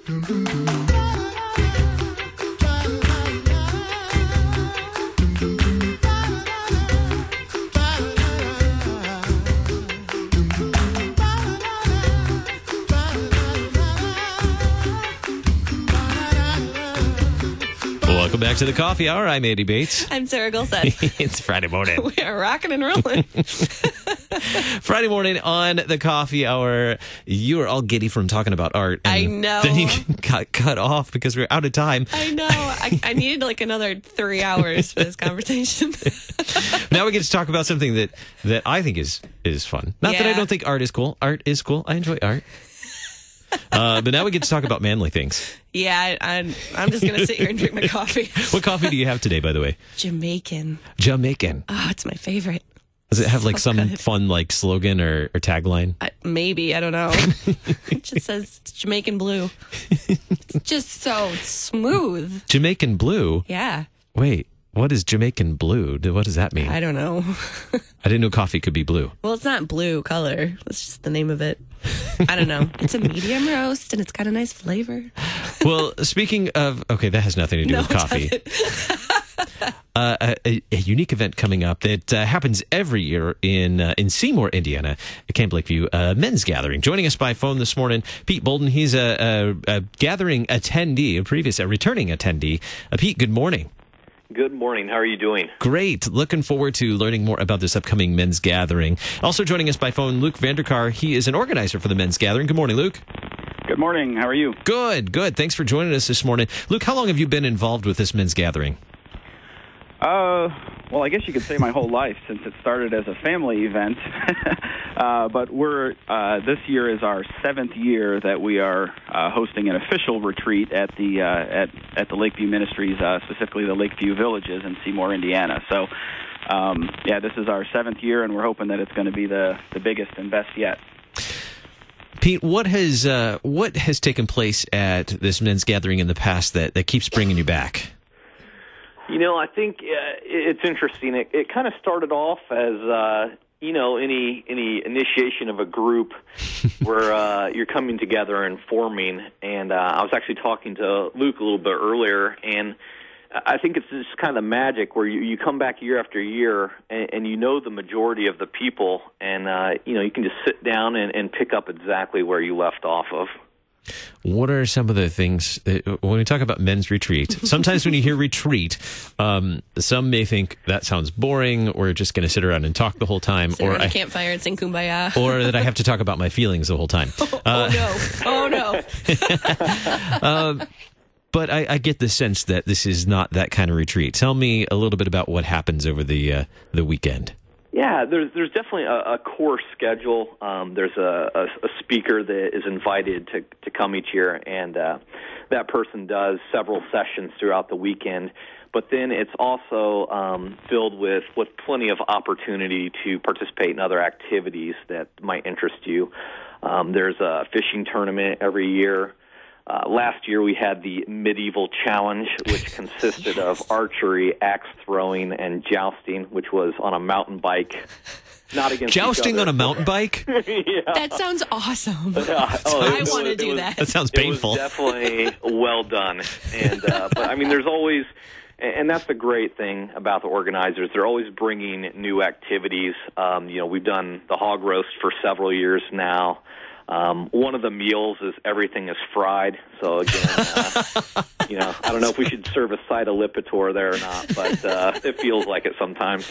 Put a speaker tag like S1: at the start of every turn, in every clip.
S1: Welcome back to the Coffee Hour. I'm Andy Bates.
S2: I'm Sarah Gulseth.
S1: It's Friday morning.
S2: We are rocking and rolling.
S1: Friday morning on the Coffee Hour. You are all giddy from talking about art. And
S2: I know.
S1: Then you got cut off because we're out of time.
S2: I know. I needed like another 3 hours for this conversation.
S1: Now we get to talk about something that I think is fun. Not that I don't think art is cool. Art is cool. I enjoy art. But now we get to talk about manly things.
S2: Yeah, I'm just going to sit here and drink my coffee.
S1: What coffee do you have today, by the way?
S2: Jamaican.
S1: Oh,
S2: it's my favorite.
S1: Does it have like
S2: So
S1: some
S2: good.
S1: fun like slogan or tagline?
S2: Maybe. I don't know. It just says it's Jamaican Blue. It's just so smooth.
S1: Jamaican Blue?
S2: Yeah.
S1: Wait, what is Jamaican Blue? What does that mean?
S2: I don't know.
S1: I didn't know coffee could be blue.
S2: Well, it's not blue color. That's just the name of it. I don't know. It's a medium roast, and it's got a nice flavor.
S1: Well, speaking of, okay, that has nothing to do with coffee. A unique event coming up that happens every year in Seymour, Indiana, at Camp Lakeview, men's gathering. Joining us by phone this morning, Pete Bolden. He's a gathering attendee, a returning attendee. Pete, good morning.
S3: Good morning. How are you doing?
S1: Great. Looking forward to learning more about this upcoming men's gathering. Also joining us by phone, Luke Vanderkar. He is an organizer for the men's gathering. Good morning, Luke.
S4: Good morning. How are you?
S1: Good. Thanks for joining us this morning. Luke, how long have you been involved with this men's gathering?
S4: Well, I guess you could say my whole life, since it started as a family event. But this year is our 7th year that we are hosting an official retreat at the Lakeview Ministries, specifically the Lakeview Villages in Seymour, Indiana. So, this is our 7th year, and we're hoping that it's going to be the biggest and best yet.
S1: Pete, what has taken place at this men's gathering in the past that keeps bringing you back?
S3: You know, I think it's interesting. It kind of started off as, any initiation of a group where you're coming together and forming. And I was actually talking to Luke a little bit earlier, and I think it's just kind of the magic where you come back year after year and you know the majority of the people, and, you can just sit down and pick up exactly where you left off of.
S1: What are some of the things when we talk about men's retreat? Sometimes when you hear retreat, some may think that sounds boring. We're just going to sit around and talk the whole time,
S2: Sit around a campfire and sing Kumbaya,
S1: or that I have to talk about my feelings the whole time.
S2: Oh no!
S1: But I get the sense that this is not that kind of retreat. Tell me a little bit about what happens over the weekend.
S3: Yeah, there's definitely a core schedule. There's a speaker that is invited to come each year, and that person does several sessions throughout the weekend. But then it's also filled with plenty of opportunity to participate in other activities that might interest you. There's a fishing tournament every year. Last year we had the Medieval Challenge, which consisted of archery, axe throwing, and jousting, which was on a mountain bike. Not against
S1: jousting
S3: each other.
S1: on a mountain bike?
S3: Yeah.
S2: That sounds awesome.
S3: I
S2: want to do that.
S1: That sounds painful.
S3: It was definitely well done. And but I mean, there's always, and that's the great thing about the organizers. They're always bringing new activities. We've done the hog roast for several years now. One of the meals is everything is fried. So again, I don't know if we should serve a side of Lipitor there or not, but it feels like it sometimes.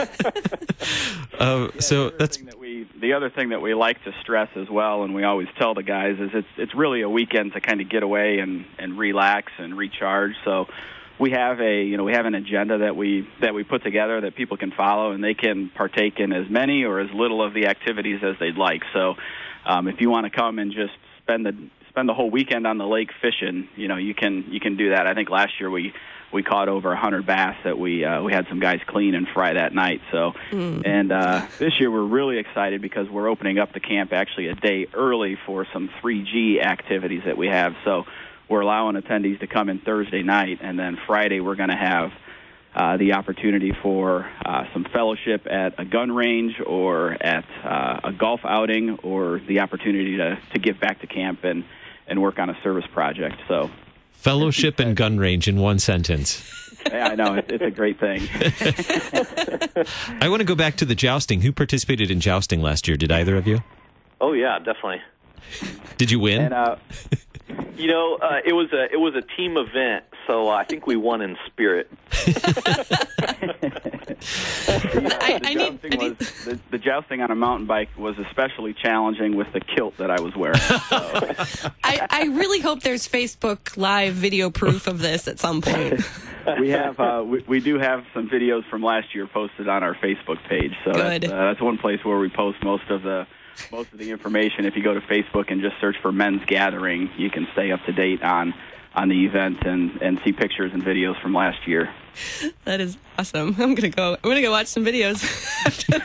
S1: So that's
S4: the other thing that we like to stress as well, and we always tell the guys, is it's really a weekend to kind of get away and relax and recharge. So we have an agenda that we put together that people can follow, and they can partake in as many or as little of the activities as they'd like. So if you want to come and just spend the whole weekend on the lake fishing, you can do that. I think last year we caught over 100 bass that we had some guys clean and fry that night. So, and this year we're really excited because we're opening up the camp actually a day early for some 3G activities that we have. So we're allowing attendees to come in Thursday night, and then Friday we're going to have the opportunity for some fellowship at a gun range or at a golf outing, or the opportunity to give back to camp and work on a service project. So,
S1: fellowship and gun range in one sentence.
S4: yeah, I know it's a great thing.
S1: I want to go back to the jousting. Who participated in jousting last year? Did either of you?
S3: Oh yeah, definitely.
S1: Did you win?
S4: And,
S3: it was a team event, so I think we won in spirit.
S4: The jousting on a mountain bike was especially challenging with the kilt that I was wearing. So.
S2: I really hope there's Facebook Live video proof of this at some point.
S4: We have we do have some videos from last year posted on our Facebook page. So that's one place where we post most of the information. If you go to Facebook and just search for Men's Gathering, you can stay up to date on the event and see pictures and videos from last year.
S2: That is awesome. I'm gonna go watch some videos after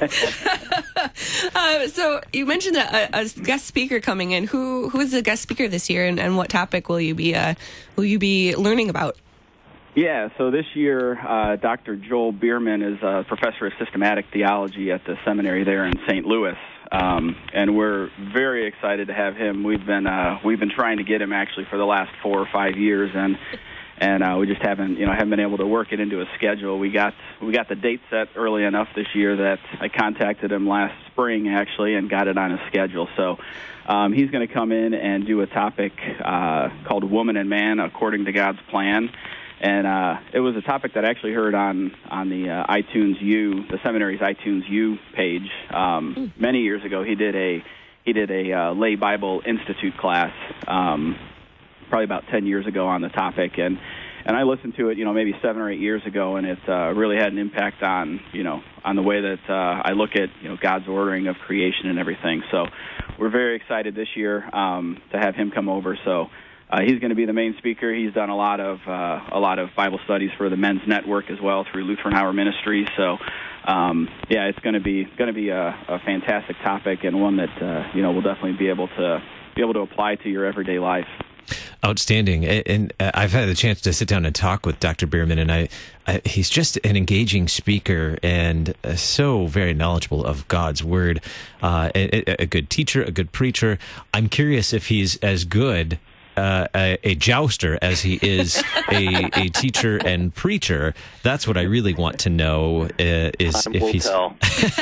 S2: this. So you mentioned a guest speaker coming in. Who is the guest speaker this year, and what topic will you be learning about?
S4: Yeah, so this year, Dr. Joel Bierman is a professor of systematic theology at the seminary there in St. Louis, and we're very excited to have him. We've been trying to get him actually for the last 4 or 5 years, and we just haven't been able to work it into a schedule. We got the date set early enough this year that I contacted him last spring actually and got it on his schedule. So he's going to come in and do a topic called "Woman and Man According to God's Plan." And it was a topic that I actually heard on the iTunes U, the seminary's iTunes U page many years ago. He did a Lay Bible Institute class probably about 10 years ago on the topic, and I listened to it, maybe 7 or 8 years ago, and it really had an impact on the way that I look at God's ordering of creation and everything. So we're very excited this year to have him come over. So. He's going to be the main speaker. He's done a lot of Bible studies for the Men's Network as well through Lutheran Hour Ministry. So, it's going to be a fantastic topic and one that we'll definitely be able to apply to your everyday life.
S1: Outstanding. And I've had the chance to sit down and talk with Dr. Bierman, and he's just an engaging speaker and so very knowledgeable of God's Word, a good teacher, a good preacher. I'm curious if he's as good a jouster as he is a teacher and preacher. That's what I really want to know. Is
S3: Time
S1: if
S3: will
S1: he's
S3: tell.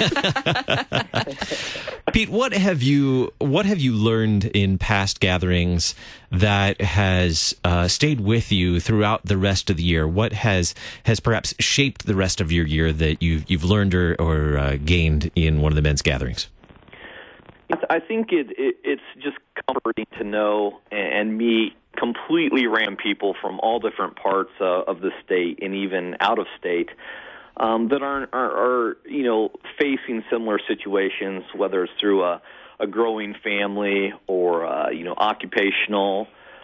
S1: Pete, what have you learned in past gatherings that has stayed with you throughout the rest of the year? What has perhaps shaped the rest of your year that you've learned or gained in one of the men's gatherings?
S3: I think it's just comforting to know and meet completely random people from all different parts of the state and even out of state that are facing similar situations, whether it's through a growing family or occupational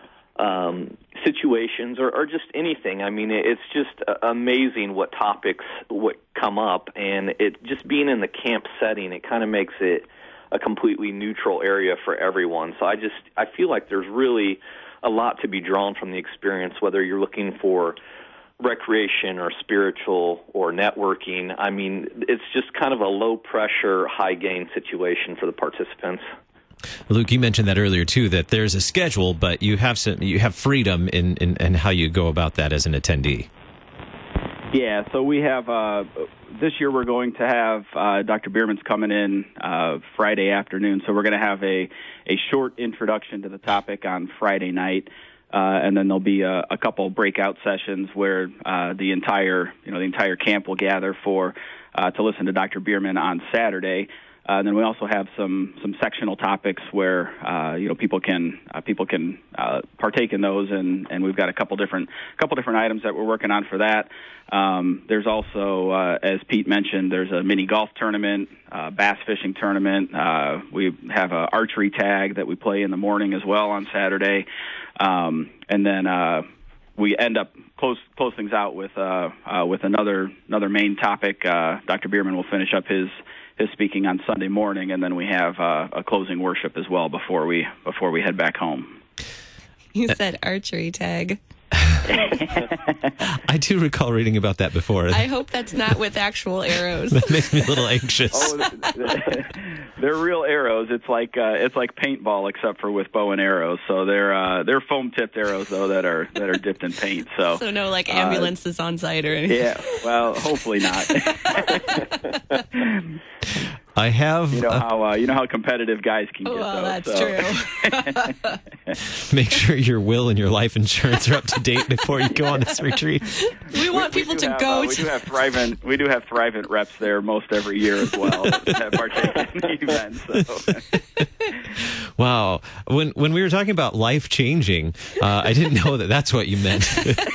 S3: situations or just anything. I mean, it's just amazing what topics what come up, and it just being in the camp setting, it kind of makes it a completely neutral area for everyone. So I feel like there's really a lot to be drawn from the experience, whether you're looking for recreation or spiritual or networking. I mean, it's just kind of a low-pressure, high-gain situation for the participants.
S1: Luke, you mentioned that earlier too, that there's a schedule, but you have freedom in how you go about that as an attendee.
S4: Yeah, so we have this year we're going to have Dr. Bierman's coming in Friday afternoon, so we're going to have a short introduction to the topic on Friday night, and then there'll be a couple breakout sessions where the entire camp will gather to listen to Dr. Bierman on Saturday. And then we also have some sectional topics where people can partake in those, and we've got a couple different items that we're working on for that. There's also, as Pete mentioned, there's a mini golf tournament, bass fishing tournament. We have an archery tag that we play in the morning as well on Saturday, and then we end up close things out with another main topic. Dr. Bierman will finish up his speaking on Sunday morning, and then we have a closing worship as well before we head back home.
S2: You said archery tag.
S1: I do recall reading about that before.
S2: I hope that's not with actual arrows.
S1: That makes me a little anxious.
S4: They're real arrows. It's like paintball, except for with bow and arrows. So they're foam tipped arrows though that are dipped in paint. So
S2: no like ambulances on site or anything.
S4: Yeah, well, hopefully not.
S1: I have.
S4: You know how competitive guys can get.
S2: Well,
S4: though,
S2: that's
S4: true.
S1: Make sure your will and your life insurance are up to date before you go on this retreat.
S2: We want people to go.
S4: We do have Thrivent reps there most every year as well that partake in the event. So.
S1: Wow, when we were talking about life changing, I didn't know that's what you meant.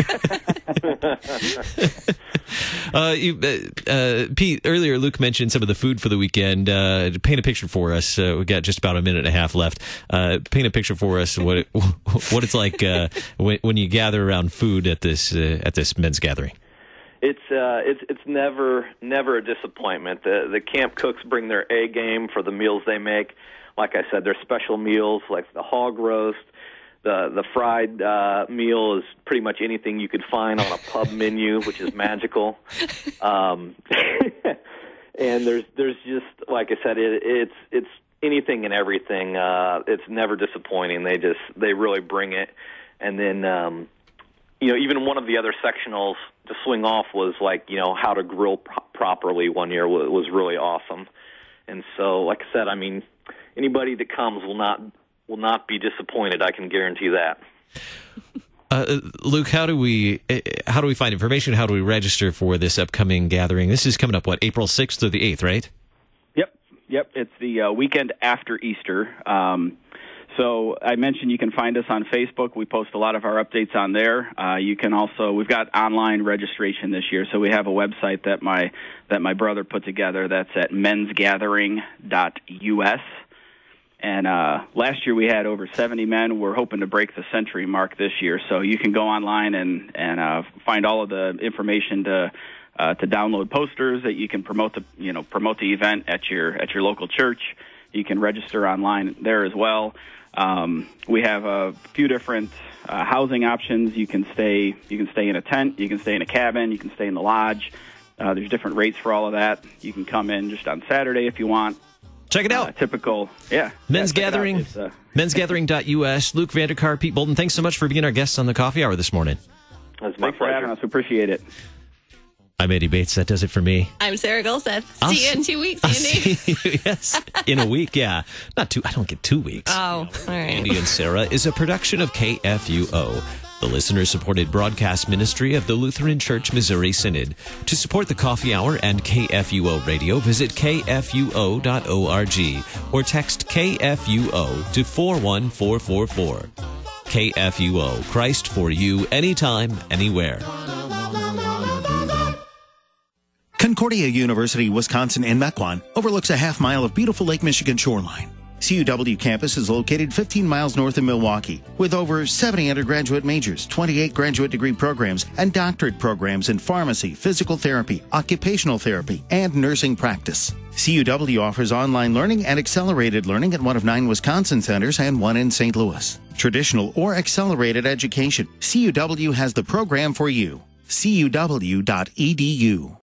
S1: Pete, earlier Luke mentioned some of the food for the weekend. Paint a picture for us. We got just about a minute and a half left. Paint a picture for us what it's like when you gather around food at this men's gathering.
S3: It's never a disappointment. The camp cooks bring their A game for the meals they make. Like I said, there's special meals like the hog roast. The fried meal is pretty much anything you could find on a pub menu, which is magical. And there's just, like I said, it's anything and everything. It's never disappointing. They really bring it. And then even one of the other sectionals to swing off was like how to grill properly one year was really awesome. And so, like I said, I mean, anybody that comes will not be disappointed. I can guarantee that.
S1: Luke, how do we find information? How do we register for this upcoming gathering? This is coming up, April 6th or the 8th, right?
S4: Yep. It's the weekend after Easter. So I mentioned you can find us on Facebook. We post a lot of our updates on there. You can also, we've got online registration this year, so we have a website that my brother put together. That's at mensgathering.us. And last year we had over 70 men. We're hoping to break the century mark this year. So you can go online and find all of the information to download posters that you can promote the event at your local church. You can register online there as well. We have a few different housing options. You can stay in a tent. You can stay in a cabin. You can stay in the lodge. There's different rates for all of that. You can come in just on Saturday if you want.
S1: Check it out.
S4: Typical, yeah.
S1: Men's Gathering, mensgathering.us. Luke Vanderkar, Pete Bolden, thanks so much for being our guests on the Coffee Hour this morning.
S3: That's my
S4: Thanks for having us. We appreciate it.
S1: I'm Eddie Bates. That does it for me.
S2: I'm Sarah Gulseth. See you in 2 weeks, Andy.
S1: Yes, in a week, yeah. Not 2. I don't get 2 weeks.
S2: Oh, all right.
S1: Andy and Sarah is a production of KFUO, the listener-supported broadcast ministry of the Lutheran Church Missouri Synod. To support the Coffee Hour and KFUO Radio, visit kfuo.org or text KFUO to 41444. KFUO, Christ for you, anytime, anywhere.
S5: Concordia University, Wisconsin in Mequon overlooks a half-mile of beautiful Lake Michigan shoreline. CUW campus is located 15 miles north of Milwaukee with over 70 undergraduate majors, 28 graduate degree programs, and doctorate programs in pharmacy, physical therapy, occupational therapy, and nursing practice. CUW offers online learning and accelerated learning at one of 9 Wisconsin centers and 1 in St. Louis. Traditional or accelerated education. CUW has the program for you. CUW.edu.